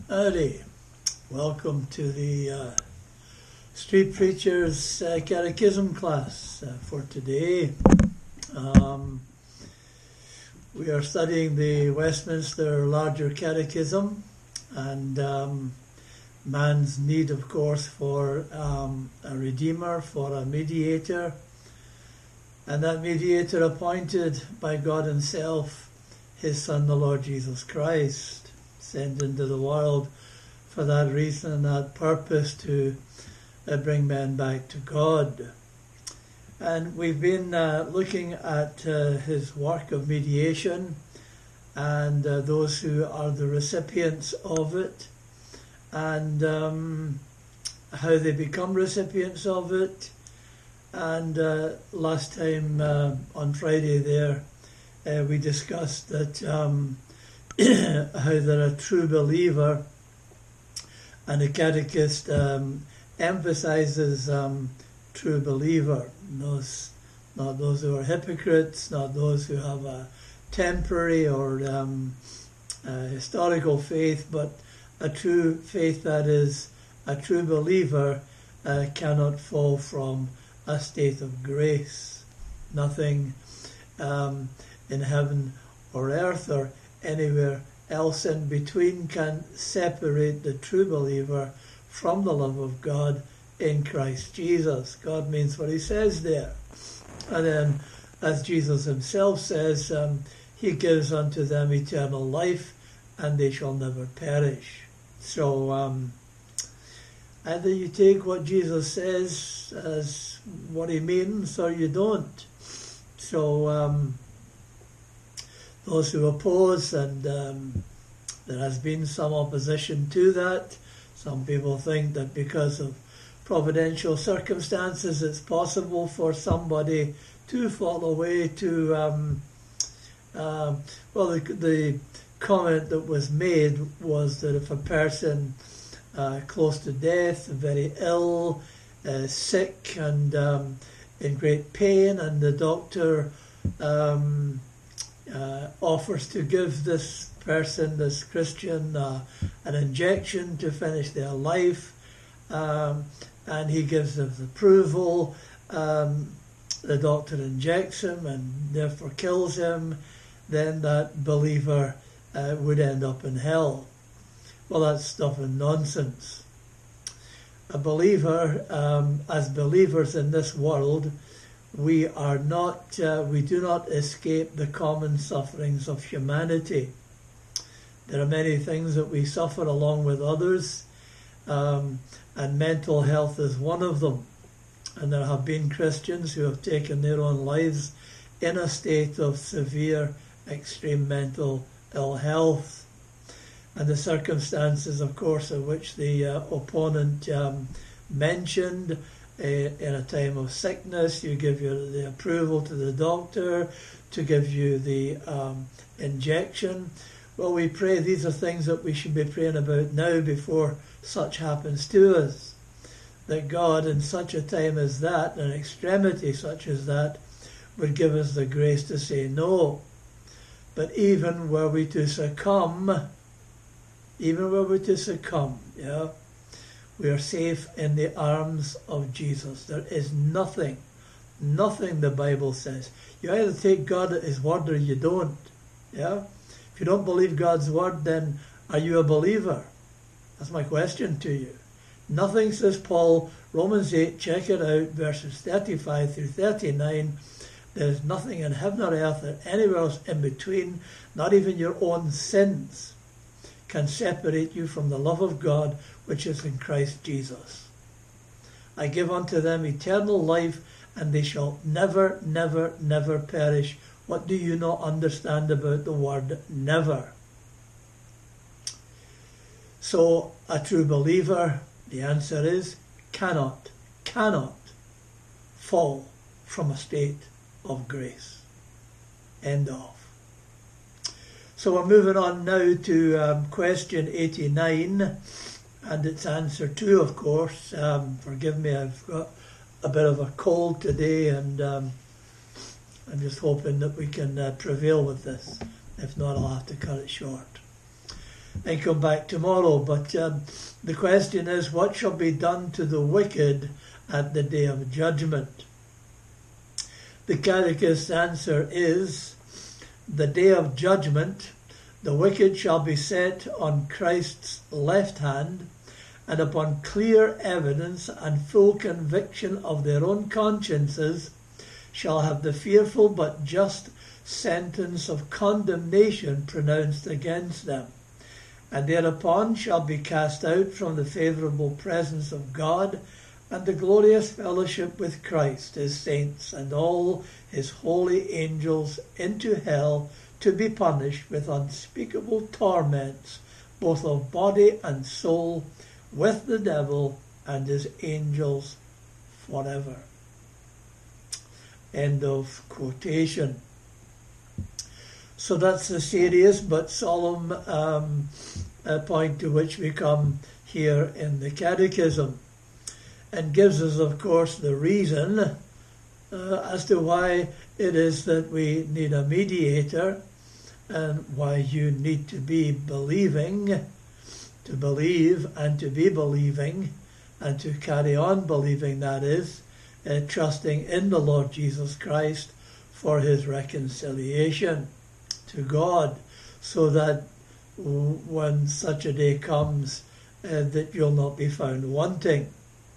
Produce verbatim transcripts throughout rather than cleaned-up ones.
Howdy. Welcome to the uh, Street Preachers uh, Catechism class uh, for today. Um, we are studying the Westminster Larger Catechism and um, man's need, of course, for um, a Redeemer, for a mediator, and that mediator appointed by God Himself, His Son, the Lord Jesus Christ, sent into the world for that reason and that purpose, to uh, bring men back to God. And we've been uh, looking at uh, his work of mediation and uh, those who are the recipients of it, and um, how they become recipients of it. And uh, last time uh, on Friday there uh, we discussed that um, how they're a true believer, and the catechist um, emphasizes um, true believer, those, not those who are hypocrites, not those who have a temporary or um, a historical faith, but a true faith that is a true believer uh, cannot fall from a state of grace. Nothing um, in heaven or earth or anywhere else in between can separate the true believer from the love of God in Christ Jesus. God means what He says there. And then, as Jesus Himself says, um, He gives unto them eternal life, and they shall never perish. So um, either you take what Jesus says as what He means, or you don't. So um, those who oppose, and um, there has been some opposition to that. Some people think that because of providential circumstances it's possible for somebody to fall away to, um, uh, well, the, the comment that was made was that if a person uh, close to death, very ill, uh, sick, and um, in great pain, and the doctor um, Uh, offers to give this person, this Christian, uh, an injection to finish their life, um, and he gives them approval. Um, the doctor injects him and therefore kills him, then that believer uh, would end up in hell. Well, that's stuff and nonsense. A believer, um, as believers in this world, we are not, uh, we do not escape the common sufferings of humanity. There are many things that we suffer along with others, um, and mental health is one of them. And there have been Christians who have taken their own lives in a state of severe, extreme mental ill health. And the circumstances, of course, in which the uh, opponent um, mentioned, in a time of sickness, you give your, the approval to the doctor to give you the um, injection. Well, we pray these are things that we should be praying about now before such happens to us. That God, in such a time as that, an extremity such as that, would give us the grace to say no. But even were we to succumb, even were we to succumb, yeah, we are safe in the arms of Jesus. There is nothing, nothing the Bible says. You either take God at His word or you don't. Yeah? If you don't believe God's word, then are you a believer? That's my question to you. Nothing, says Paul, Romans eight, check it out, verses thirty-five through thirty-nine. There is nothing in heaven or earth or anywhere else in between, not even your own sins, can separate you from the love of God which is in Christ Jesus. I give unto them eternal life, and they shall never, never, never perish. What do you not understand about the word never? So, a true believer, the answer is, cannot, cannot fall from a state of grace. End of. So we're moving on now to um, question eighty-nine, and its answer too, of course. Um, forgive me, I've got a bit of a cold today, and um, I'm just hoping that we can uh, prevail with this. If not, I'll have to cut it short. and come back tomorrow. But um, the question is, what shall be done to the wicked at the day of judgment? The Catechist's answer is, the day of judgment, the wicked shall be set on Christ's left hand, and upon clear evidence and full conviction of their own consciences shall have the fearful but just sentence of condemnation pronounced against them, and thereupon shall be cast out from the favourable presence of God and the glorious fellowship with Christ, his saints, and all his holy angels into hell, to be punished with unspeakable torments, both of body and soul, with the devil and his angels forever. End of quotation. So that's the serious but solemn um, uh, point to which we come here in the Catechism, and gives us, of course, the reason uh, as to why it is that we need a mediator, and why you need to be believing, to believe and to be believing, and to carry on believing, that is, uh, trusting in the Lord Jesus Christ for his reconciliation to God, so that when such a day comes, uh, that you'll not be found wanting.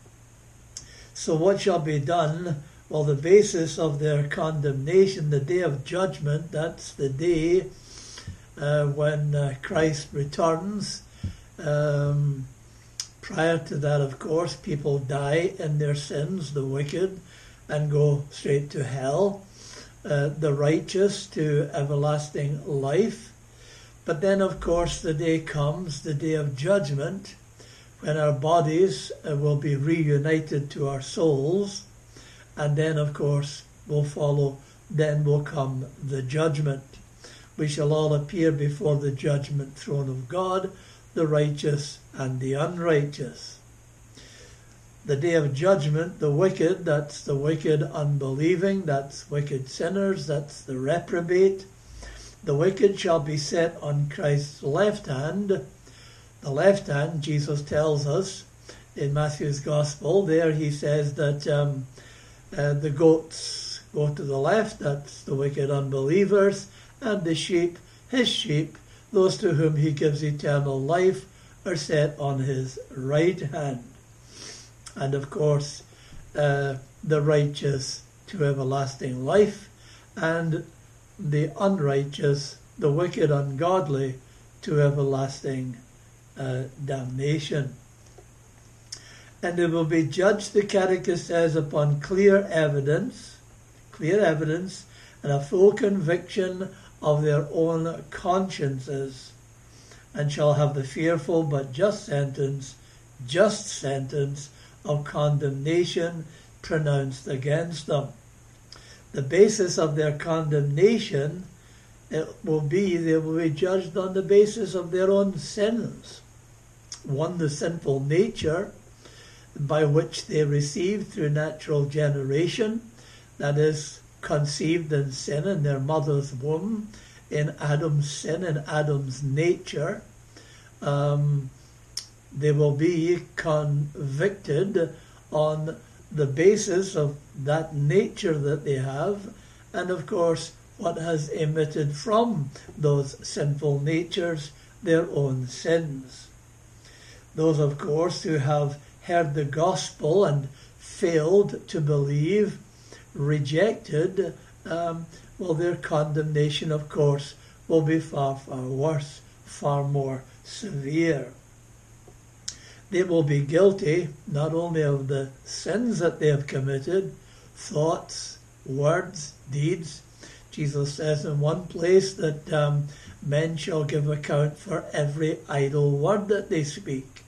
So what shall be done? Well, the basis of their condemnation, the day of judgment, that's the day uh, when uh, Christ returns. Um, prior to that, of course, people die in their sins, the wicked, and go straight to hell. Uh, the righteous to everlasting life. But then, of course, the day comes, the day of judgment, when our bodies uh, will be reunited to our souls, and then, of course, will follow, then will come the judgment. We shall all appear before the judgment throne of God, the righteous and the unrighteous. The day of judgment, the wicked, that's the wicked unbelieving, that's wicked sinners, that's the reprobate. The wicked shall be set on Christ's left hand. The left hand, Jesus tells us in Matthew's Gospel, there he says that um, uh, the goats go to the left, that's the wicked unbelievers, and the sheep, his sheep, those to whom he gives eternal life, are set on his right hand. And of course, uh, the righteous to everlasting life, and the unrighteous, the wicked, ungodly, to everlasting uh, damnation. And they will be judged, the Catechist says, upon clear evidence, clear evidence, and a full conviction of their own consciences, and shall have the fearful but just sentence, just sentence, of condemnation pronounced against them. The basis of their condemnation, it will be they will be judged on the basis of their own sins. One, the sinful nature by which they received through natural generation, that is, conceived in sin in their mother's womb, in Adam's sin, in Adam's nature. Um, They will be convicted on the basis of that nature that they have, and of course what has emitted from those sinful natures, their own sins. Those, of course, who have heard the gospel and failed to believe, rejected, um, well, their condemnation, of course, will be far, far worse, far more severe. They will be guilty not only of the sins that they have committed, thoughts, words, deeds. Jesus says in one place that um, men shall give account for every idle word that they speak.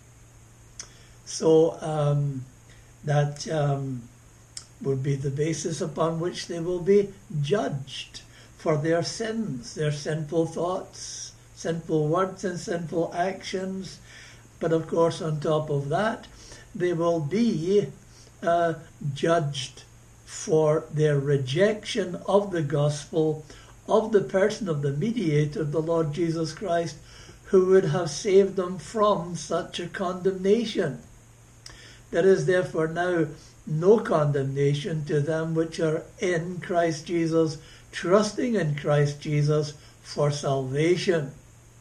So um, that um, would be the basis upon which they will be judged for their sins, their sinful thoughts, sinful words and sinful actions. But of course, on top of that, they will be uh, judged for their rejection of the gospel, of the person of the mediator, the Lord Jesus Christ, who would have saved them from such a condemnation. There is therefore now no condemnation to them which are in Christ Jesus, trusting in Christ Jesus for salvation.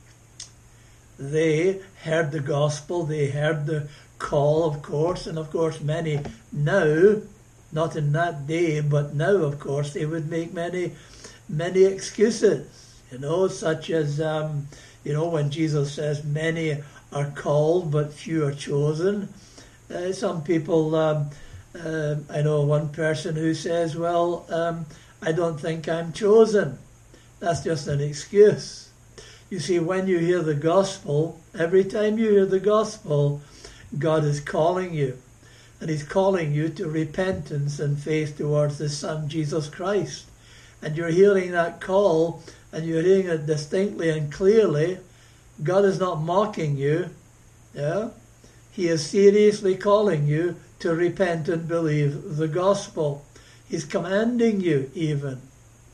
They heard the gospel, they heard the call, of course, and of course many now, not in that day, but now, of course, they would make many, many excuses, you know, such as, um, you know, when Jesus says many are called, but few are chosen. Uh, some people, um, uh, I know one person who says, well, um, I don't think I'm chosen. That's just an excuse. You see, when you hear the gospel, every time you hear the gospel, God is calling you. And he's calling you to repentance and faith towards his Son, Jesus Christ. And you're hearing that call, and you're hearing it distinctly and clearly. God is not mocking you. Yeah? He is seriously calling you to repent and believe the gospel. He's commanding you even.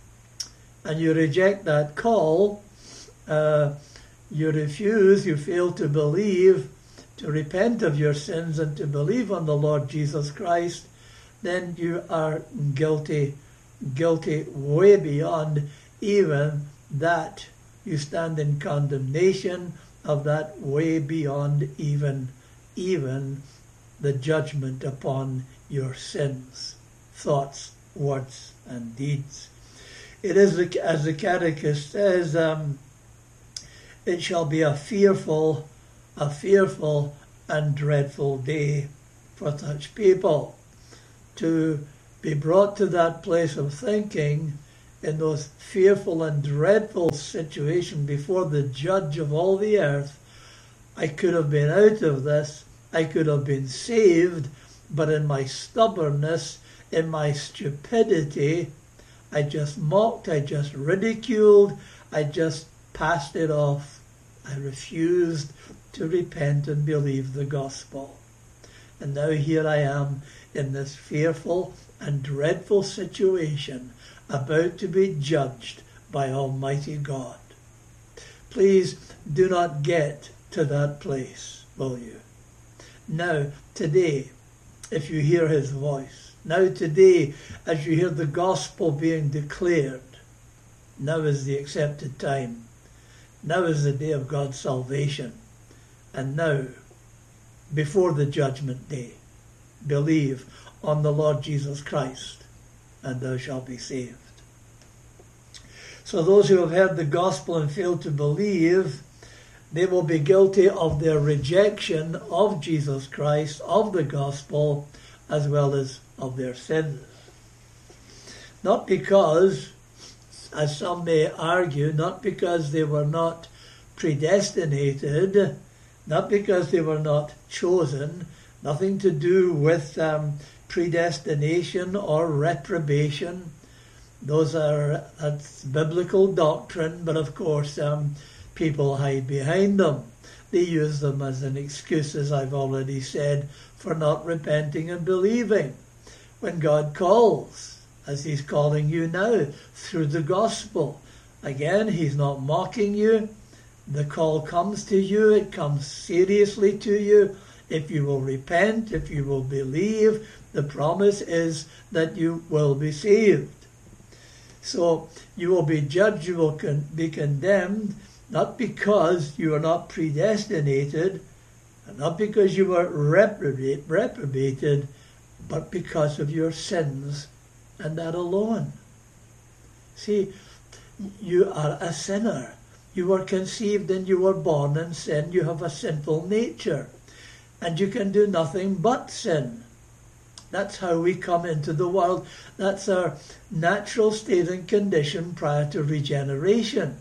And you reject that call, uh, you refuse, you fail to believe, to repent of your sins and to believe on the Lord Jesus Christ, then you are guilty, guilty way beyond even that. You stand in condemnation of that, way beyond even, even the judgment upon your sins, thoughts, words, and deeds. It is, as the Catechist says, um, it shall be a fearful, a fearful and dreadful day for such people to be brought to that place of thinking in those fearful and dreadful situations before the judge of all the earth. I could have been out of this, I could have been saved, but in my stubbornness, in my stupidity, I just mocked, I just ridiculed, I just passed it off. I refused to repent and believe the gospel. And now here I am in this fearful and dreadful situation, about to be judged by Almighty God. Please do not get to that place, will you? Now, today, if you hear his voice, now today, as you hear the gospel being declared, now is the accepted time. Now is the day of God's salvation. And now, before the judgment day, believe on the Lord Jesus Christ, and thou shalt be saved. So those who have heard the gospel and failed to believe, they will be guilty of their rejection of Jesus Christ, of the gospel, as well as of their sins. Not because, as some may argue, not because they were not predestinated, not because they were not chosen, nothing to do with um, predestination or reprobation. Those are, that's biblical doctrine, but of course um, people hide behind them. They use them as an excuse, as I've already said, for not repenting and believing. When God calls, as he's calling you now, through the gospel, again, he's not mocking you. The call comes to you, it comes seriously to you. If you will repent, if you will believe, the promise is that you will be saved. So you will be judged, you will con- be condemned, not because you are not predestinated, and not because you were reprobate, reprobated, but because of your sins, and that alone. See, you are a sinner. You were conceived and you were born in sin. You have a sinful nature, and you can do nothing but sin. That's how we come into the world. That's our natural state and condition prior to regeneration.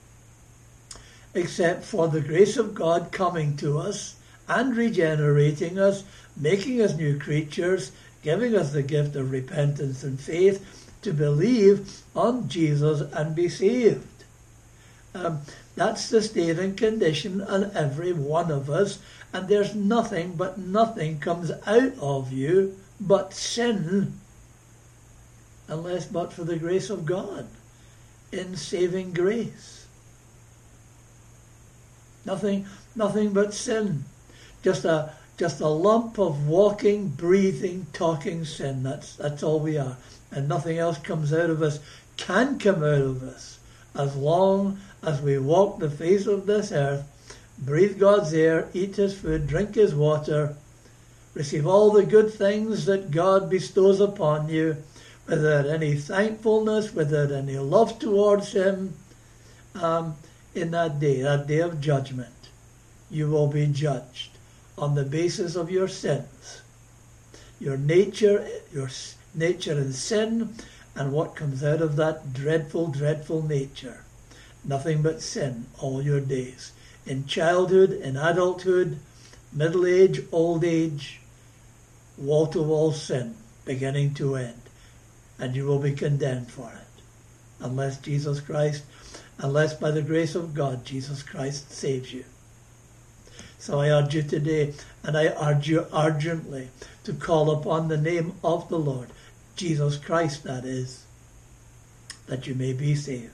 Except for the grace of God coming to us and regenerating us, making us new creatures, giving us the gift of repentance and faith to believe on Jesus and be saved. Um, that's the state and condition of every one of us, and there's nothing but nothing comes out of you but sin, unless but for the grace of God in saving grace. Nothing, nothing but sin. Just a just a lump of walking, breathing, talking sin. That's that's all we are. And nothing else comes out of us, can come out of us, as long as we walk the face of this earth, breathe God's air, eat his food, drink his water, receive all the good things that God bestows upon you, without any thankfulness, without any love towards him. Um, in that day, that day of judgment, you will be judged on the basis of your sins, your nature, your nature in sin, and what comes out of that dreadful, dreadful nature. Nothing but sin all your days. In childhood, in adulthood, middle age, old age, wall-to-wall sin, beginning to end. And you will be condemned for it. Unless Jesus Christ, unless by the grace of God, Jesus Christ saves you. So I urge you today, and I urge you urgently, to call upon the name of the Lord, Jesus Christ that is, that you may be saved.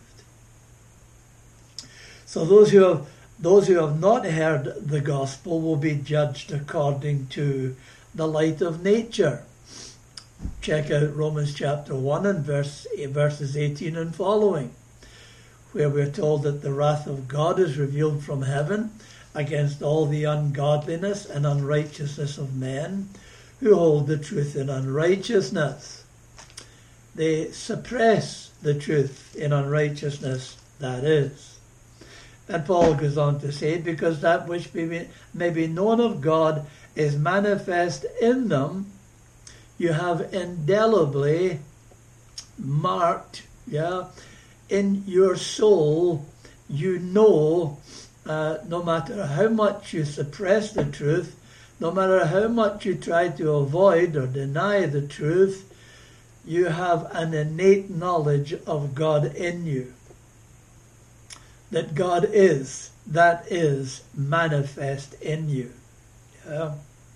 So those who have those who have not heard the gospel will be judged according to the light of nature. Check out Romans chapter one and verse, verses eighteen and following, where we're told that the wrath of God is revealed from heaven against all the ungodliness and unrighteousness of men who hold the truth in unrighteousness. They suppress the truth in unrighteousness, that is. And Paul goes on to say, because that which may be known of God is manifest in them, you have indelibly marked, yeah, in your soul, you know, uh, no matter how much you suppress the truth, no matter how much you try to avoid or deny the truth, you have an innate knowledge of God in you. That God is, that is manifest in you. Yeah.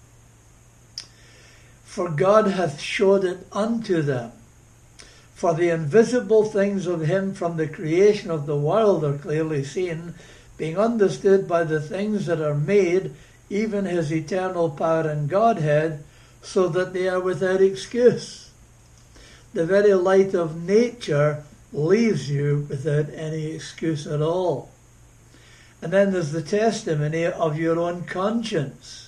For God hath showed it unto them. For the invisible things of him from the creation of the world are clearly seen, being understood by the things that are made, even his eternal power and Godhead, so that they are without excuse. The very light of nature leaves you without any excuse at all. And then there's the testimony of your own conscience.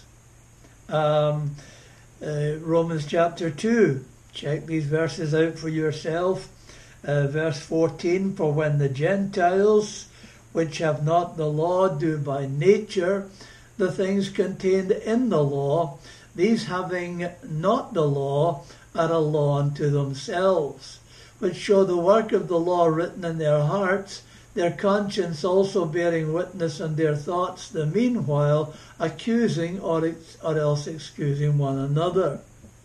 Um, uh, Romans chapter two. Check these verses out for yourself. Uh, verse fourteen, for when the Gentiles, which have not the law, do by nature the things contained in the law, these having not the law are a law unto themselves, which show the work of the law written in their hearts, their conscience also bearing witness in their thoughts, the meanwhile accusing or, ex- or else excusing one another.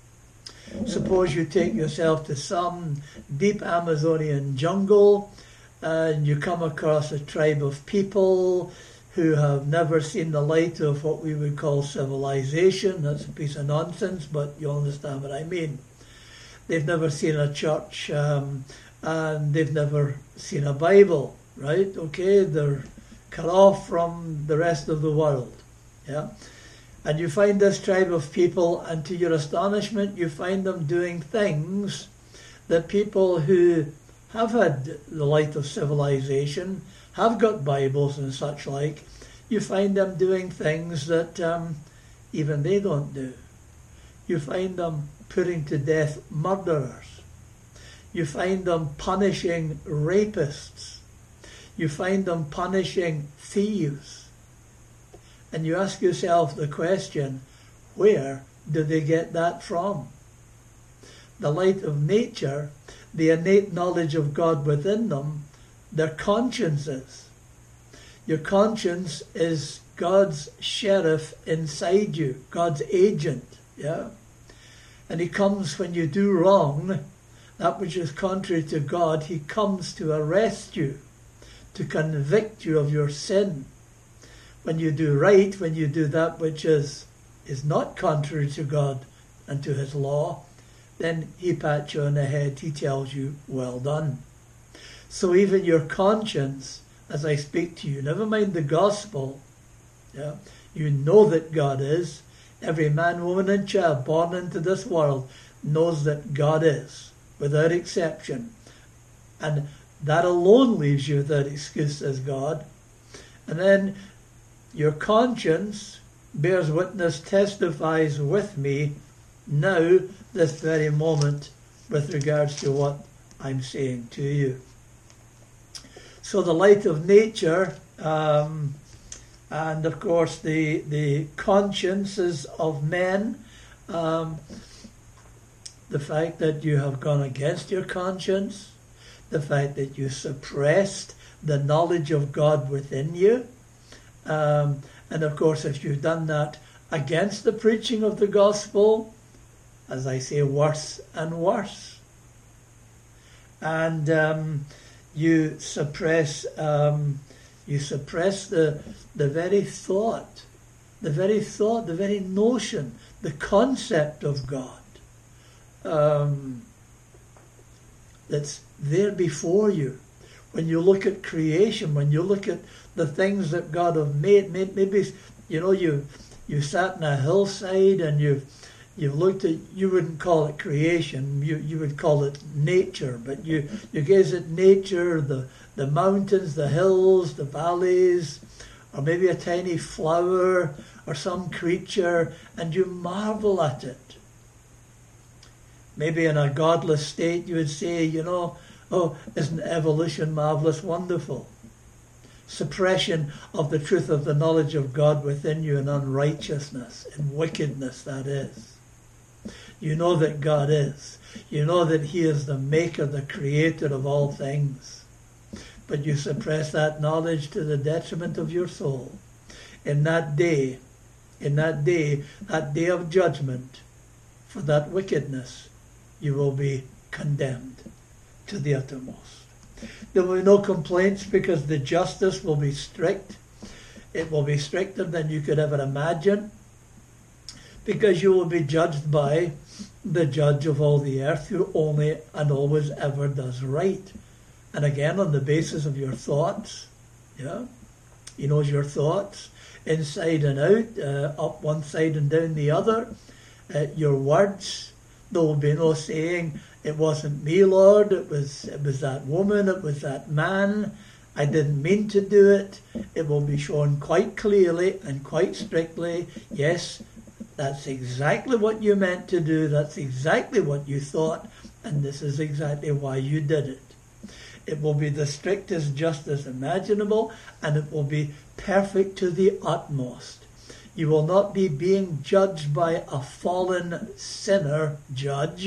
Suppose you take yourself to some deep Amazonian jungle and you come across a tribe of people who have never seen the light of what we would call civilization. That's a piece of nonsense, but you'll understand what I mean. They've never seen a church um, and they've never seen a Bible, right? Okay, they're cut off from the rest of the world. Yeah. And you find this tribe of people, and to your astonishment, you find them doing things that people who have had the light of civilization, have got Bibles and such like, you find them doing things that um, even they don't do. You find them putting to death murderers. You find them punishing rapists. You find them punishing thieves. And you ask yourself the question, where do they get that from? The light of nature, the innate knowledge of God within them, their consciences. Your conscience is God's sheriff inside you, God's agent, yeah? And he comes when you do wrong, that which is contrary to God, he comes to arrest you, to convict you of your sin. When you do right, when you do that which is, is not contrary to God and to his law, then he pats you on the head, he tells you, well done. So even your conscience, as I speak to you, never mind the gospel, Yeah? You know that God is. Every man, woman and child born into this world knows that God is, without exception. And that alone leaves you without excuse as God. And then your conscience bears witness, testifies with me now, this very moment, with regards to what I'm saying to you. So the light of nature, um, and of course the the consciences of men, um, the fact that you have gone against your conscience, the fact that you suppressed the knowledge of God within you, um, and of course if you've done that against the preaching of the gospel, as I say, worse and worse. And um, you suppress um, you suppress the the very thought, the very thought, the very notion, the concept of God um, that's there before you. When you look at creation, when you look at the things that God have made, maybe, you know, you you sat in a hillside and you've You've looked at, you wouldn't call it creation, you you would call it nature, but you, you gaze at nature, the, the mountains, the hills, the valleys, or maybe a tiny flower or some creature, and you marvel at it. Maybe in a godless state you would say, you know, oh, isn't evolution marvelous, wonderful? Suppression of the truth of the knowledge of God within you in unrighteousness, in wickedness, that is. You know that God is. You know that He is the maker, the creator of all things. But you suppress that knowledge to the detriment of your soul. In that day, in that day, that day of judgment, for that wickedness, you will be condemned to the uttermost. There will be no complaints because the justice will be strict. It will be stricter than you could ever imagine, because you will be judged by the judge of all the earth, who only and always ever does right. And again, on the basis of your thoughts. Yeah, He knows your thoughts inside and out, uh, up one side and down the other. Uh, your words, there will be no saying, it wasn't me, Lord, it was it was that woman, it was that man, I didn't mean to do it. It will be shown quite clearly and quite strictly, yes, that's exactly what you meant to do, that's exactly what you thought, and this is exactly why you did it. It will be the strictest justice imaginable, and it will be perfect to the utmost. You will not be being judged by a fallen sinner judge,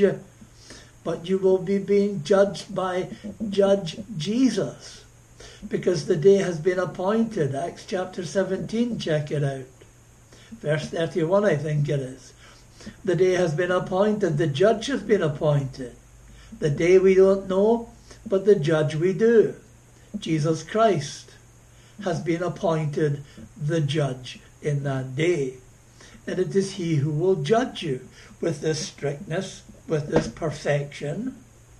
but you will be being judged by Judge Jesus, because the day has been appointed. Acts chapter seventeen, check it out. Verse thirty-one, I think it is. The day has been appointed. The judge has been appointed. The day we don't know, but the judge we do. Jesus Christ has been appointed the judge in that day. And it is He who will judge you with this strictness, with this perfection.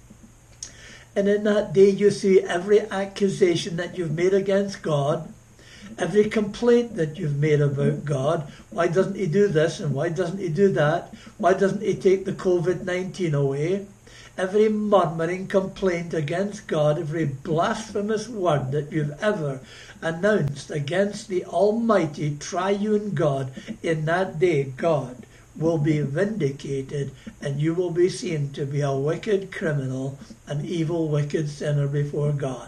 And in that day you see every accusation that you've made against God, every complaint that you've made about God. Why doesn't He do this and why doesn't He do that? Why doesn't He take the covid nineteen away? Every murmuring complaint against God, every blasphemous word that you've ever announced against the Almighty Triune God, in that day God will be vindicated, and you will be seen to be a wicked criminal, an evil, wicked sinner before God,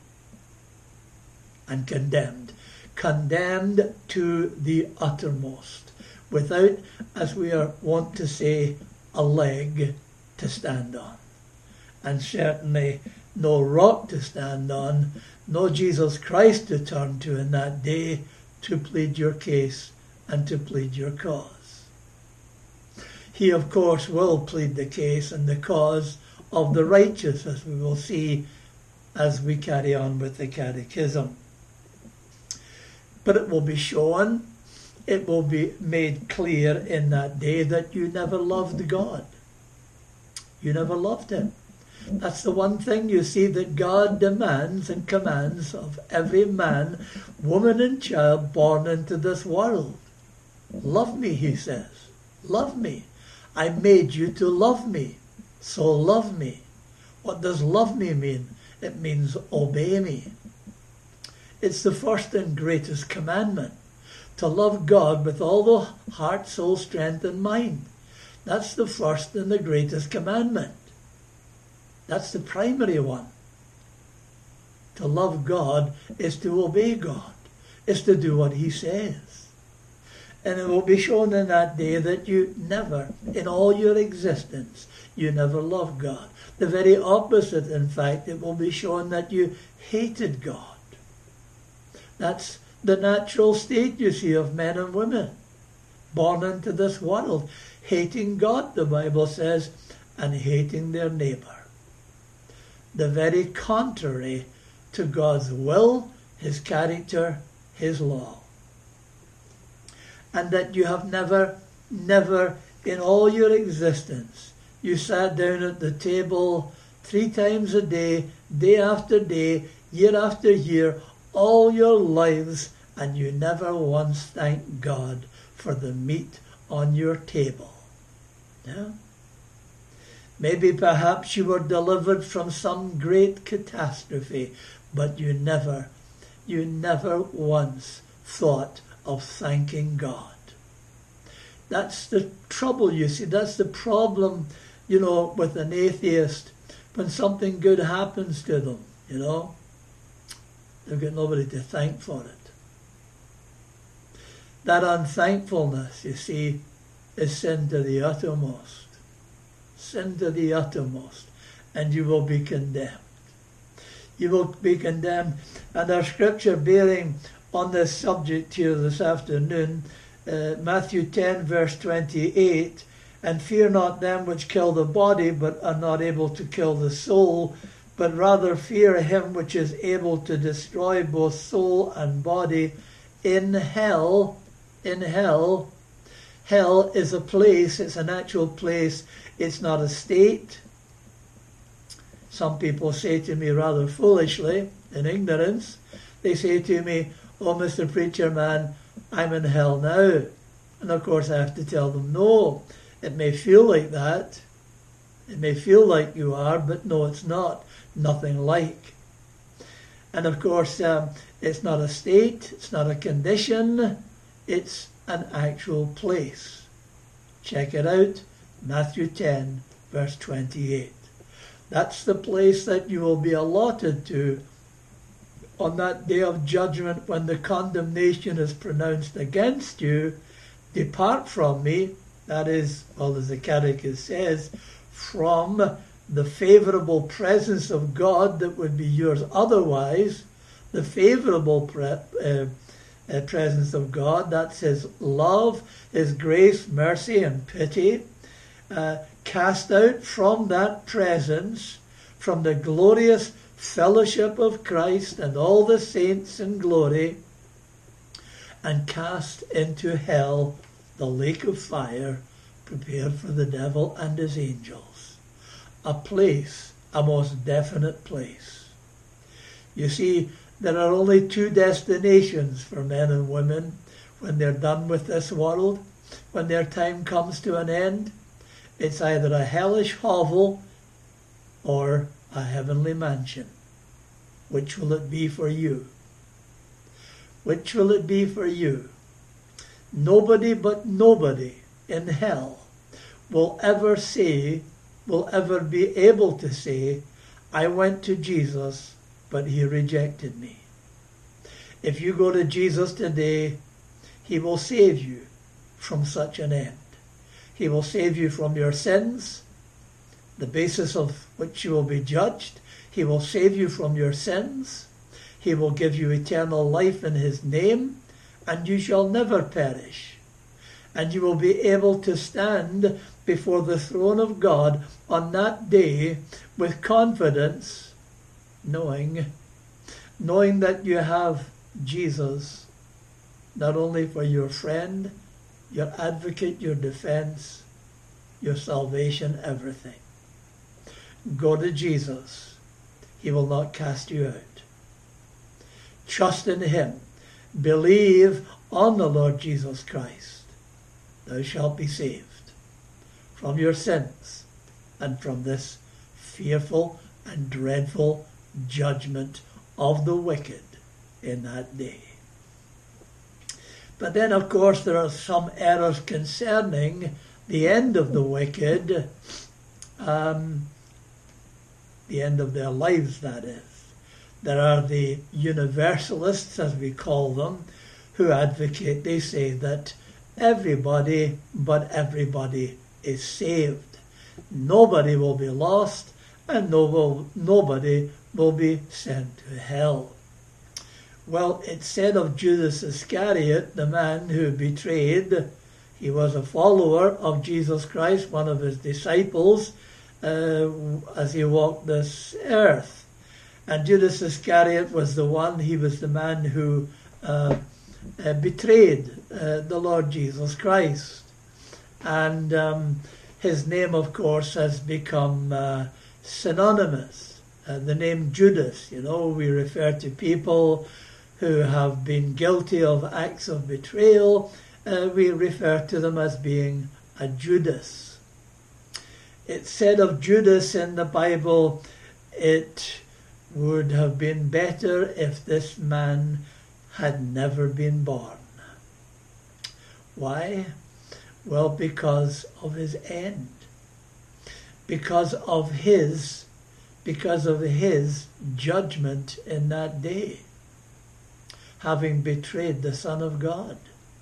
and condemned. Condemned to the uttermost, without, as we are wont to say, a leg to stand on. And certainly no rock to stand on, no Jesus Christ to turn to in that day to plead your case and to plead your cause. He, of course, will plead the case and the cause of the righteous, as we will see as we carry on with the catechism. But it will be shown, it will be made clear in that day that you never loved God. You never loved Him. That's the one thing you see that God demands and commands of every man, woman and child born into this world. Love me, he says. Love me. I made you to love me. So love me. What does love me mean? It means obey me. It's the first and greatest commandment. To love God with all the heart, soul, strength, and mind. That's the first and the greatest commandment. That's the primary one. To love God is to obey God, is to do what he says. And it will be shown in that day that you never, in all your existence, you never loved God. The very opposite, in fact, it will be shown that you hated God. That's the natural state, you see, of men and women born into this world, hating God, the Bible says, and hating their neighbour. The very contrary to God's will, his character, his law. And that you have never, never in all your existence, you sat down at the table three times a day, day after day, year after year, all your lives, and you never once thanked God for the meat on your table. Yeah? Maybe perhaps you were delivered from some great catastrophe, but you never, you never once thought of thanking God. That's the trouble, you see. That's the problem, you know, with an atheist. When something good happens to them, you know, they've got nobody to thank for it. That unthankfulness, you see, is sin to the uttermost. Sin to the uttermost. And you will be condemned. You will be condemned. And our scripture bearing on this subject here this afternoon, uh, Matthew ten, verse twenty-eight, and fear not them which kill the body, but are not able to kill the soul, but rather fear him which is able to destroy both soul and body in hell. In hell. Hell is a place, it's an actual place, it's not a state. Some people say to me rather foolishly, in ignorance, they say to me, "Oh, Mister Preacher Man, I'm in hell now." And of course I have to tell them, no, it may feel like that. It may feel like you are, but no, it's not. Nothing like. And of course, um, it's not a state, it's not a condition, it's an actual place. Check it out, Matthew ten, verse twenty-eight. That's the place that you will be allotted to on that day of judgment when the condemnation is pronounced against you. Depart from me, that is, well, as the Catechism says, from the favourable presence of God that would be yours otherwise, the favourable pre- uh, uh, presence of God, that's his love, his grace, mercy and pity, uh, cast out from that presence, from the glorious fellowship of Christ and all the saints in glory, and cast into hell, the lake of fire, prepared for the devil and his angels. A place, a most definite place. You see, there are only two destinations for men and women when they're done with this world, when their time comes to an end. It's either a hellish hovel or a heavenly mansion. Which will it be for you? Which will it be for you? Nobody but nobody in hell will ever say, will ever be able to say, I went to Jesus, but he rejected me. If you go to Jesus today, he will save you from such an end. He will save you from your sins, the basis of which you will be judged. He will save you from your sins. He will give you eternal life in his name, and you shall never perish. And you will be able to stand before the throne of God on that day with confidence, knowing, knowing that you have Jesus, not only for your friend, your advocate, your defense, your salvation, everything. Go to Jesus. He will not cast you out. Trust in him. Believe on the Lord Jesus Christ. Thou shalt be saved from your sins and from this fearful and dreadful judgment of the wicked in that day. But then, of course, there are some errors concerning the end of the wicked, um, the end of their lives, that is. There are the universalists, as we call them, who advocate, they say that everybody but everybody is saved. Nobody will be lost, and no, nobody will be sent to hell. Well, it said of Judas Iscariot, the man who betrayed, he was a follower of Jesus Christ, one of his disciples, uh, as he walked this earth. And Judas Iscariot was the one, he was the man who uh, uh, betrayed uh, the Lord Jesus Christ. And um, his name, of course, has become uh, synonymous. Uh, the name Judas, you know, we refer to people who have been guilty of acts of betrayal. Uh, we refer to them as being a Judas. It said of Judas in the Bible, it would have been better if this man had never been born. Why? Well, because of his end. Because of his, because of his judgment in that day, having betrayed the Son of God.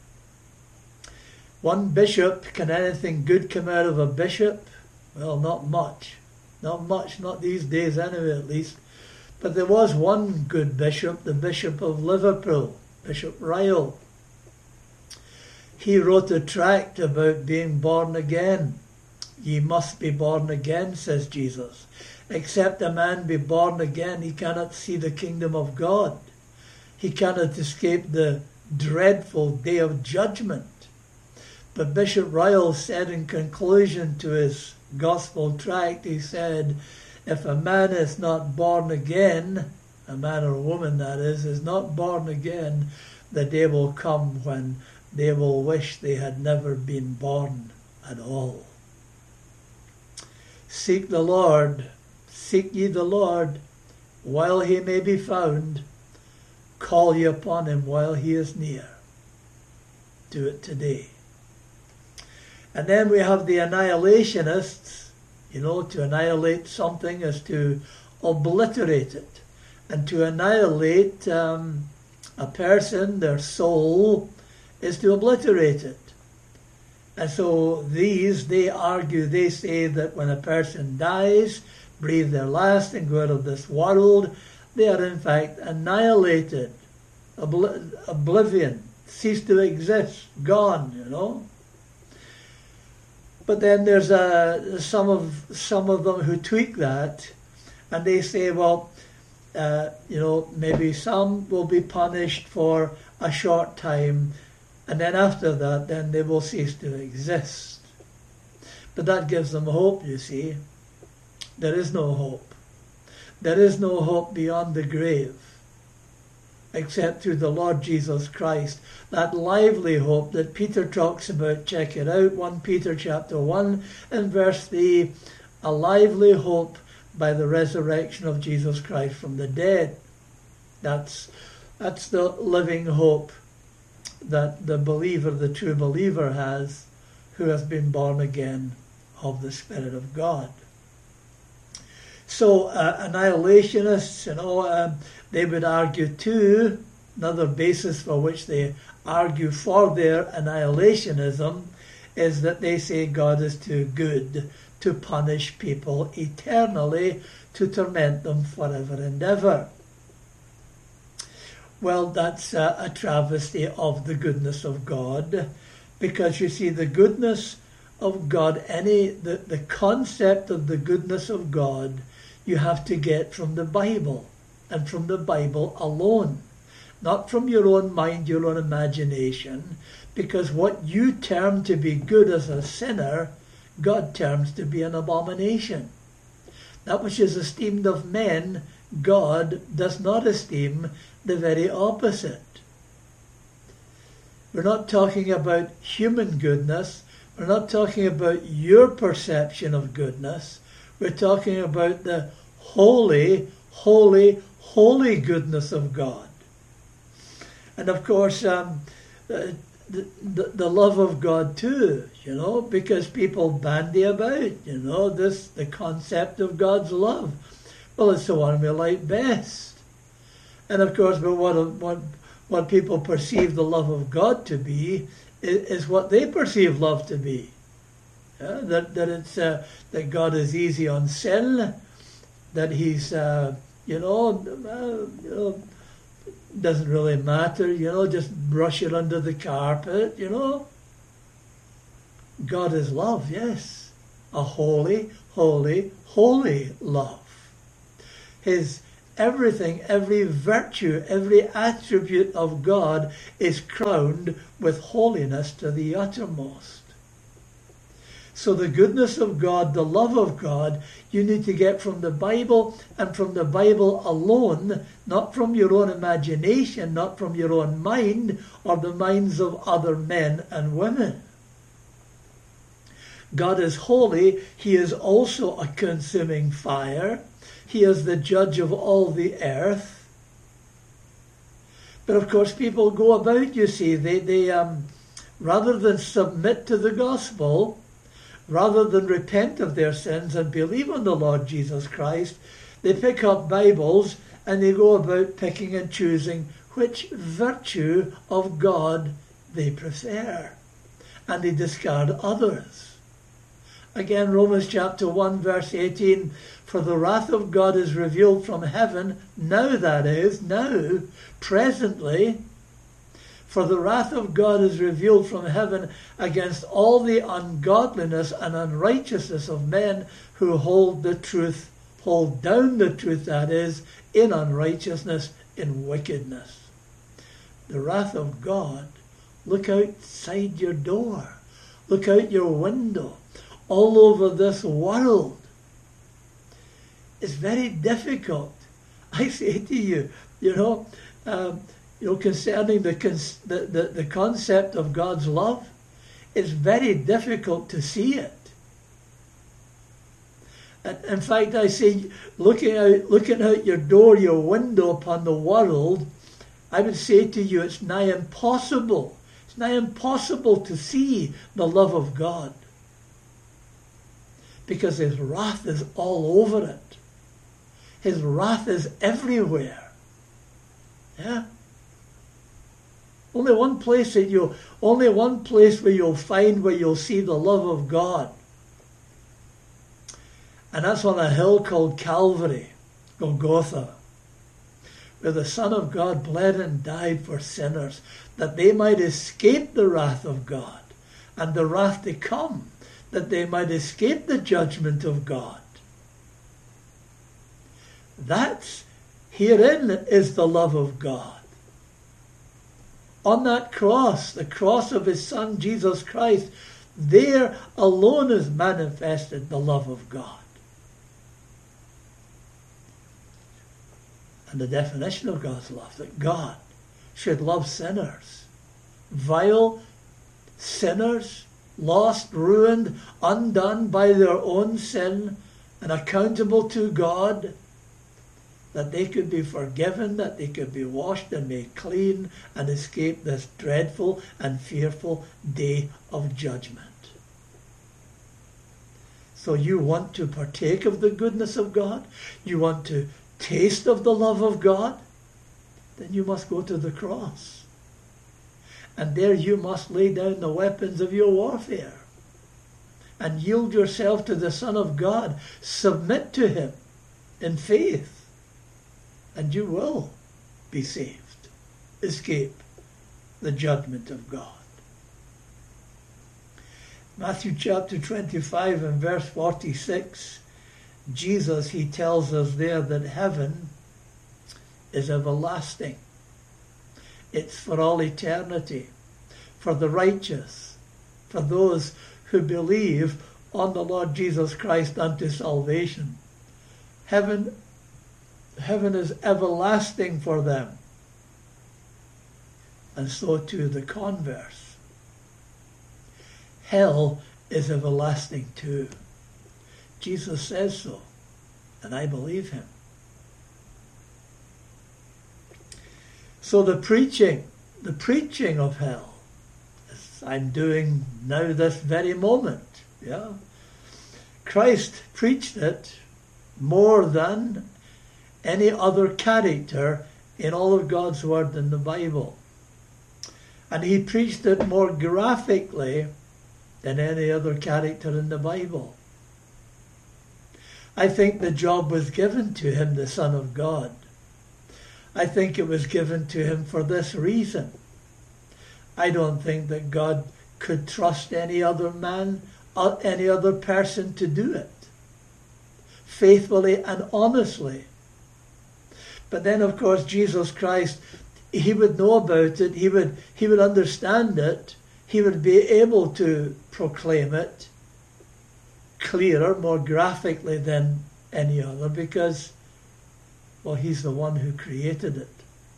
One bishop, can anything good come out of a bishop? Well, not much. Not much, not these days anyway, at least. But there was one good bishop, the Bishop of Liverpool, Bishop Ryle. He wrote a tract about being born again. Ye must be born again, says Jesus. Except a man be born again, he cannot see the kingdom of God. He cannot escape the dreadful day of judgment. But Bishop Ryle said in conclusion to his gospel tract, he said, if a man is not born again, a man or a woman that is, is not born again, the day will come when they will wish they had never been born at all. Seek the Lord, seek ye the Lord, while he may be found. Call ye upon him while he is near. Do it today. And then we have the annihilationists. You know, to annihilate something is to obliterate it. And to annihilate um, a person, their soul, is to obliterate it. And so these, they argue, they say that when a person dies, breathe their last and go out of this world, they are in fact annihilated, obli- oblivion, cease to exist, gone, you know. But then there's uh, some of some of them who tweak that, and they say, well, uh, you know, maybe some will be punished for a short time, and then after that, then they will cease to exist. But that gives them hope, you see. There is no hope. There is no hope beyond the grave, except through the Lord Jesus Christ. That lively hope that Peter talks about, check it out, First Peter chapter one and verse three, a lively hope by the resurrection of Jesus Christ from the dead. That's, that's the living hope that the believer, the true believer has, who has been born again of the Spirit of God. So uh, annihilationists, you know, um, they would argue too, another basis for which they argue for their annihilationism is that they say God is too good to punish people eternally, to torment them forever and ever. Well, that's a, a travesty of the goodness of God, because you see, the goodness of God, any the, the concept of the goodness of God, you have to get from the Bible, and from the Bible alone. Not from your own mind, your own imagination, because what you term to be good as a sinner, God terms to be an abomination. That which is esteemed of men, God does not esteem. The very opposite. We're not talking about human goodness. We're not talking about your perception of goodness. We're talking about the holy, holy, holy goodness of God. And of course, um, the, the, the love of God too, you know, because people bandy about, you know, this, the concept of God's love. Well, it's the one we like best. And of course, but what, what, what people perceive the love of God to be is, is what they perceive love to be. Yeah, that that it's uh, that God is easy on sin, that He's uh, you know uh, you know doesn't really matter, you know, just brush it under the carpet, you know. God is love, yes, a holy, holy, holy love. His everything, every virtue, every attribute of God is crowned with holiness to the uttermost. So the goodness of God, the love of God, you need to get from the Bible, and from the Bible alone, not from your own imagination, not from your own mind or the minds of other men and women. God is holy. He is also a consuming fire. He is the judge of all the earth. But of course, people go about, you see, they, they um, rather than submit to the gospel, rather than repent of their sins and believe on the Lord Jesus Christ, they pick up Bibles and they go about picking and choosing which virtue of God they prefer. And they discard others. Again, Romans chapter one, verse eighteen, for the wrath of God is revealed from heaven, now that is, now, presently, for the wrath of God is revealed from heaven against all the ungodliness and unrighteousness of men who hold the truth, hold down the truth, that is, in unrighteousness, in wickedness. The wrath of God, look outside your door, look out your window, all over this world. It's very difficult. I say to you, you know, um, you know, concerning the, the, the, the concept of God's love, it's very difficult to see it. And in fact, I say, looking out, looking out your door, your window upon the world, I would say to you, it's nigh impossible. It's nigh impossible to see the love of God, because His wrath is all over it. His wrath is everywhere. Yeah. Only one place that you, only one place where you'll find where you'll see the love of God, and that's on a hill called Calvary, Golgotha, where the Son of God bled and died for sinners, that they might escape the wrath of God and the wrath to come, that they might escape the judgment of God. That's, herein is the love of God. On that cross, the cross of His Son Jesus Christ, there alone is manifested the love of God. And the definition of God's love, that God should love sinners, vile sinners, lost, ruined, undone by their own sin, and accountable to God, that they could be forgiven, that they could be washed and made clean and escape this dreadful and fearful day of judgment. So you want to partake of the goodness of God? You want to taste of the love of God? Then you must go to the cross. And there you must lay down the weapons of your warfare and yield yourself to the Son of God. Submit to Him in faith. And you will be saved, escape the judgment of God. Matthew chapter twenty-five and verse forty-six, Jesus, He tells us there that heaven is everlasting. It's for all eternity, for the righteous, for those who believe on the Lord Jesus Christ unto salvation. Heaven, heaven is everlasting for them. And so too the converse. Hell is everlasting too. Jesus says so, and I believe him. So the preaching, the preaching of hell, as I'm doing now this very moment, yeah. Christ preached it more than any other character in all of God's Word in the Bible. And he preached it more graphically than any other character in the Bible. I think the job was given to him, the Son of God. I think it was given to him for this reason. I don't think that God could trust any other man, or any other person to do it faithfully and honestly. But then, of course, Jesus Christ, he would know about it, he would, he would understand it, he would be able to proclaim it clearer, more graphically than any other, because, well, he's the one who created it.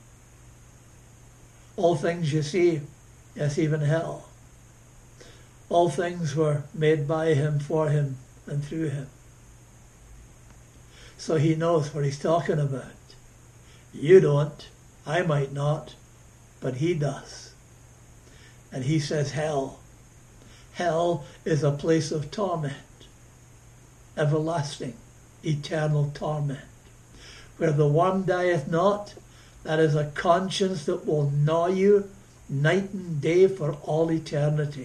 All things you see, yes, even hell, all things were made by him, for him, and through him. So he knows what he's talking about. You don't, I might not, but he does. And he says hell. Hell is a place of torment, everlasting, eternal torment, where the worm dieth not. That is a conscience that will gnaw you night and day for all eternity.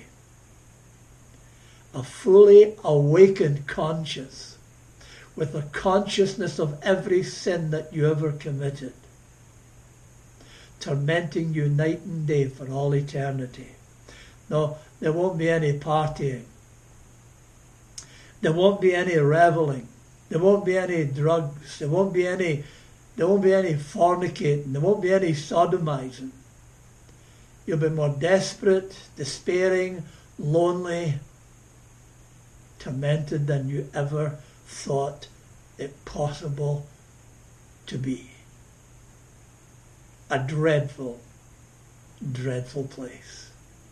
A fully awakened conscience, with a consciousness of every sin that you ever committed, tormenting you night and day for all eternity. No, there won't be any partying. There won't be any reveling. There won't be any drugs. There won't be any, there won't be any fornicating. There won't be any sodomizing. You'll be more desperate, despairing, lonely, tormented than you ever thought it possible to be. A dreadful, dreadful place.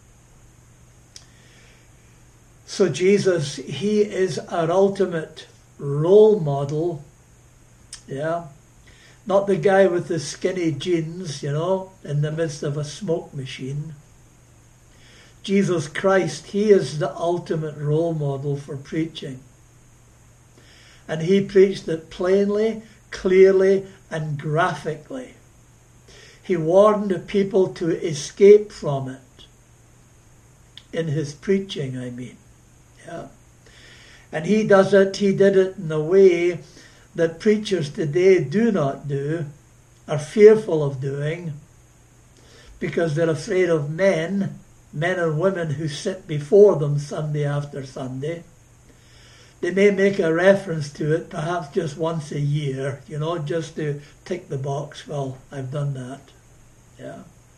So Jesus, he is our ultimate role model. Yeah. Not the guy with the skinny jeans, you know, in the midst of a smoke machine. Jesus Christ, he is the ultimate role model for preaching. And he preached it plainly, clearly, and graphically. He warned the people to escape from it. In his preaching, I mean. Yeah. And he does it, he did it in a way that preachers today do not do, are fearful of doing, because they're afraid of men, men and women who sit before them Sunday after Sunday. They may make a reference to it perhaps just once a year, you know, just to tick the box. Well, I've done that. Yeah.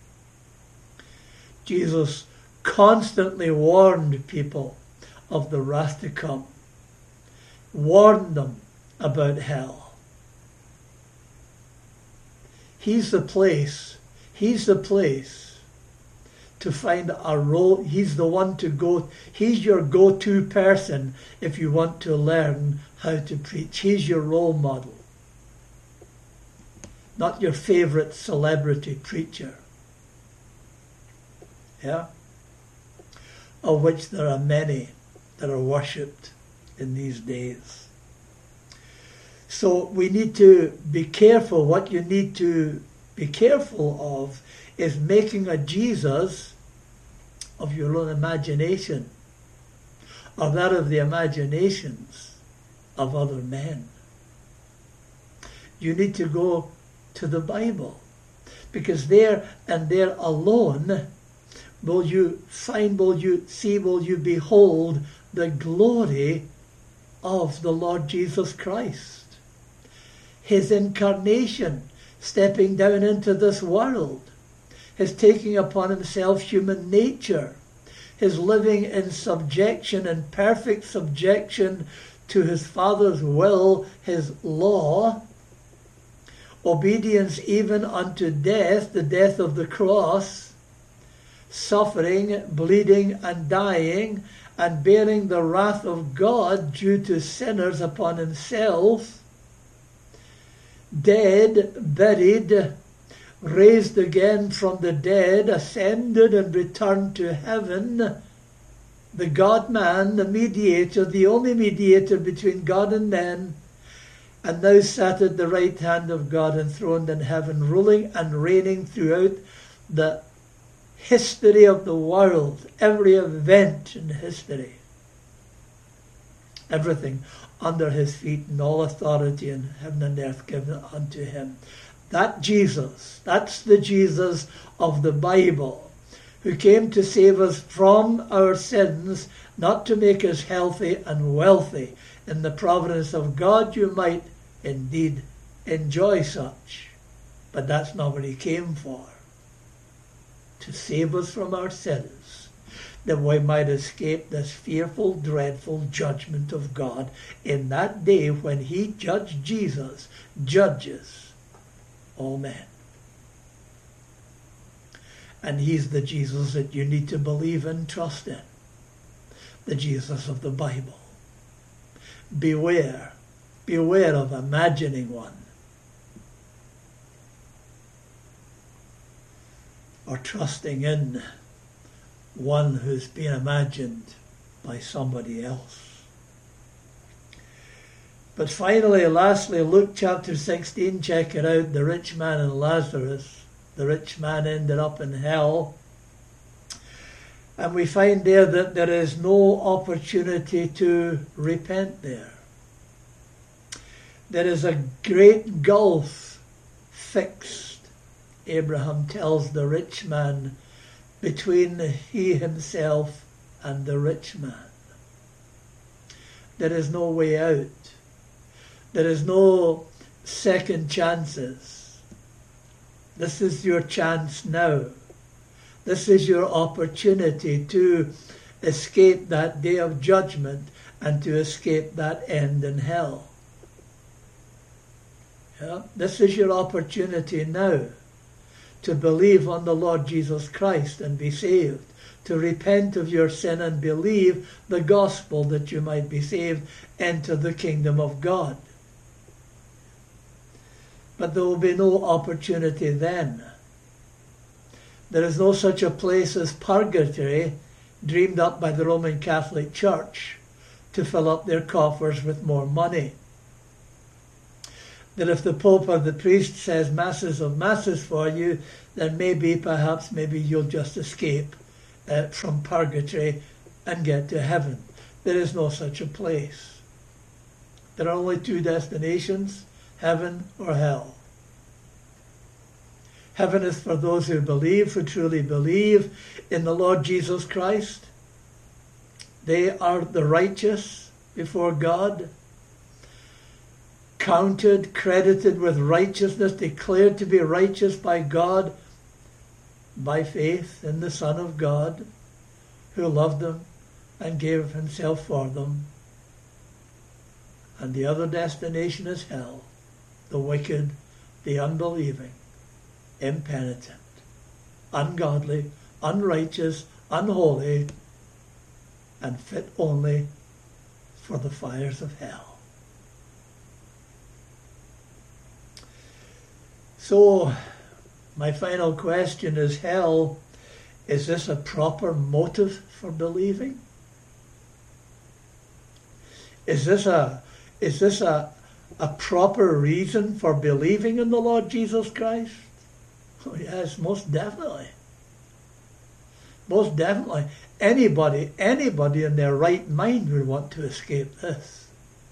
Jesus constantly warned people of the wrath to come. Warned them about hell. He's the place, he's the place to find a role. He's the one to go, he's your go-to person if you want to learn how to preach. He's your role model. Not your favorite celebrity preacher. Yeah? Of which there are many that are worshipped in these days. So we need to be careful. What you need to be careful of is making a Jesus of your own imagination, or that of the imaginations of other men. You need to go to the Bible, because there and there alone will you find, will you see, will you behold the glory of the Lord Jesus Christ. His incarnation, stepping down into this world, his taking upon himself human nature, his living in subjection, in perfect subjection to his Father's will, his law, obedience even unto death, the death of the cross, suffering, bleeding, and dying, and bearing the wrath of God due to sinners upon himself, dead, buried, raised again from the dead, ascended and returned to heaven, the God-man, the mediator, the only mediator between God and men, and now sat at the right hand of God enthroned in heaven, ruling and reigning throughout the history of the world, every event in history, everything under his feet, and all authority in heaven and earth given unto him. That Jesus, that's the Jesus of the Bible, who came to save us from our sins, not to make us healthy and wealthy. In the providence of God you might indeed enjoy such, but that's not what he came for. To save us from our sins, that we might escape this fearful, dreadful judgment of God in that day when he, Judge Jesus, judges all men. And he's the Jesus that you need to believe and trust in, the Jesus of the Bible. Beware, beware of imagining one, or trusting in one who's been imagined by somebody else. But finally, lastly, Luke chapter sixteen, check it out, the rich man and Lazarus. The rich man ended up in hell. And we find there that there is no opportunity to repent there. There is a great gulf fixed, Abraham tells the rich man, between he himself and the rich man. There is no way out. There is no second chances. This is your chance now. This is your opportunity to escape that day of judgment and to escape that end in hell. Yeah? This is your opportunity now to believe on the Lord Jesus Christ and be saved, to repent of your sin and believe the gospel that you might be saved, enter the kingdom of God. But there will be no opportunity then. There is no such a place as purgatory dreamed up by the Roman Catholic Church to fill up their coffers with more money. That if the Pope or the priest says masses of masses for you, then maybe, perhaps, maybe you'll just escape uh, from purgatory and get to heaven. There is no such a place. There are only two destinations, heaven or hell. Heaven is for those who believe, who truly believe in the Lord Jesus Christ. They are the righteous before God, counted, credited with righteousness, declared to be righteous by God by faith in the Son of God, who loved them and gave himself for them. And the other destination is hell, the wicked, the unbelieving, impenitent, ungodly, unrighteous, unholy, and fit only for the fires of hell. So, my final question is, hell, is this a proper motive for believing? Is this a is this a, a proper reason for believing in the Lord Jesus Christ? Oh yes, most definitely. Most definitely. Anybody, anybody in their right mind would want to escape this.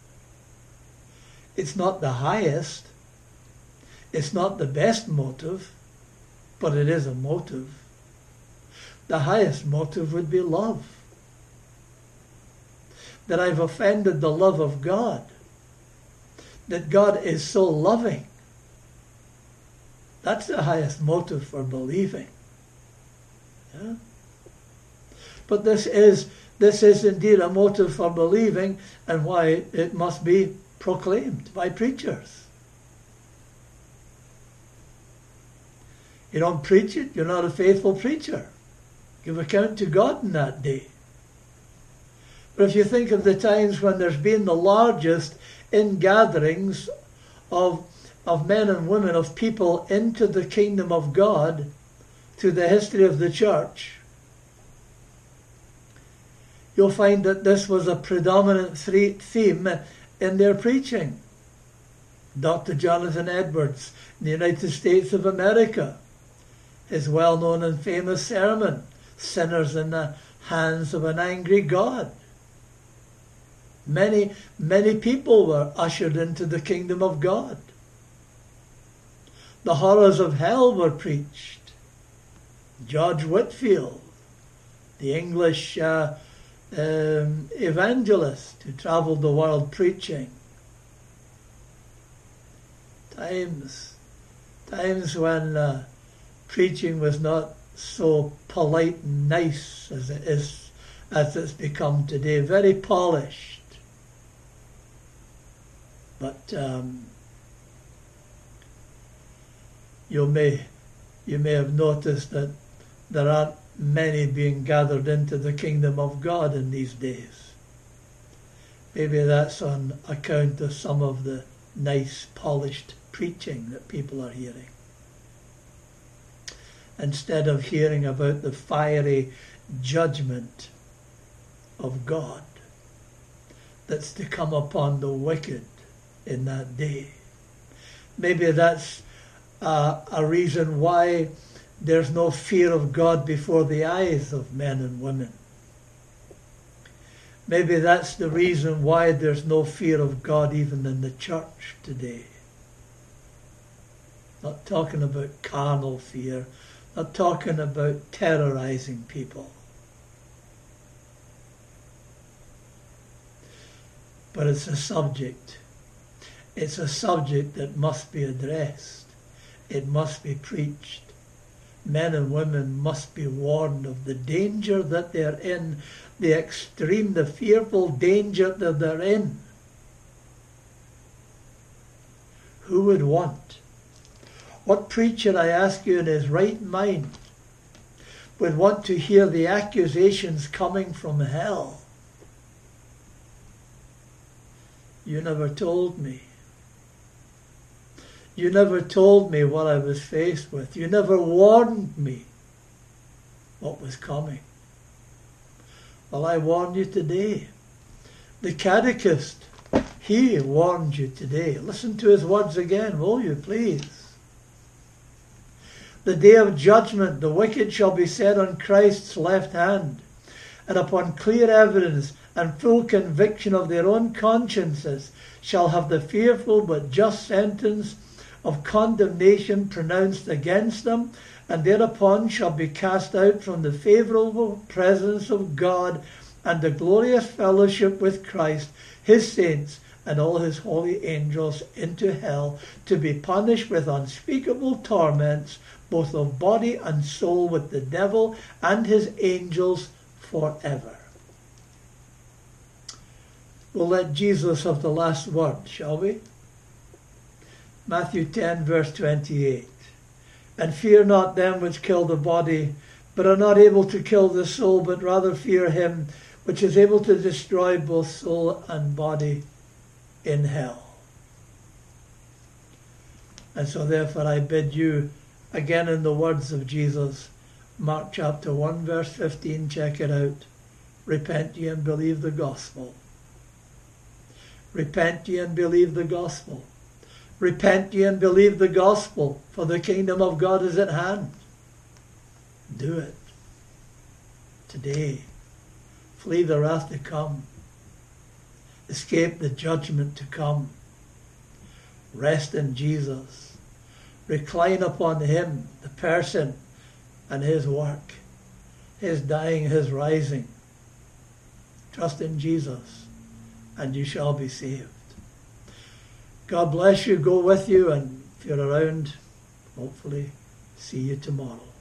It's not the highest. It's not the best motive, but it is a motive. The highest motive would be love. That I've offended the love of God. That God is so loving. That's the highest motive for believing. Yeah? but this is this is indeed a motive for believing, and why it must be proclaimed by preachers. You don't preach it, you're not a faithful preacher. Give account to God in that day. But if you think of the times when there's been the largest ingatherings of, of men and women, of people into the kingdom of God through the history of the church, you'll find that this was a predominant theme in their preaching. Doctor Jonathan Edwards in the United States of America, his well-known and famous sermon, Sinners in the Hands of an Angry God. Many, many people were ushered into the kingdom of God. The horrors of hell were preached. George Whitefield, the English uh, um, evangelist who travelled the world preaching. Times, times when uh, preaching was not so polite and nice as it is, as it's become today. Very polished. But um, you may you may have noticed that there aren't many being gathered into the kingdom of God in these days. Maybe that's on account of some of the nice, polished preaching that people are hearing, instead of hearing about the fiery judgment of God that's to come upon the wicked in that day. Maybe that's uh, a reason why there's no fear of God before the eyes of men and women. Maybe that's the reason why there's no fear of God even in the church today. Not talking about carnal fear, not talking about terrorizing people. But it's a subject. It's a subject that must be addressed. It must be preached. Men and women must be warned of the danger that they're in, the extreme, the fearful danger that they're in. Who would want? What preacher, I ask you, in his right mind would want to hear the accusations coming from hell? You never told me. You never told me what I was faced with. You never warned me what was coming. Well, I warn you today. The catechist, he warned you today. Listen to his words again, will you, please? The day of judgment, the wicked shall be set on Christ's left hand, and upon clear evidence and full conviction of their own consciences shall have the fearful but just sentence of condemnation pronounced against them, and thereupon shall be cast out from the favourable presence of God and the glorious fellowship with Christ, his saints, and all his holy angels into hell, to be punished with unspeakable torments, both of body and soul, with the devil and his angels forever. We'll let Jesus have the last word, shall we? Matthew ten, verse twenty-eight. And fear not them which kill the body, but are not able to kill the soul, but rather fear him which is able to destroy both soul and body in hell. And so therefore I bid you, again in the words of Jesus, Mark chapter one, verse fifteen, check it out. Repent ye and believe the gospel. Repent ye and believe the gospel. Repent ye and believe the gospel, for the kingdom of God is at hand. Do it today. Flee the wrath to come. Escape the judgment to come. Rest in Jesus. Recline upon him, the person, and his work, his dying, his rising. Trust in Jesus, and you shall be saved. God bless you, go with you, and if you're around, hopefully see you tomorrow.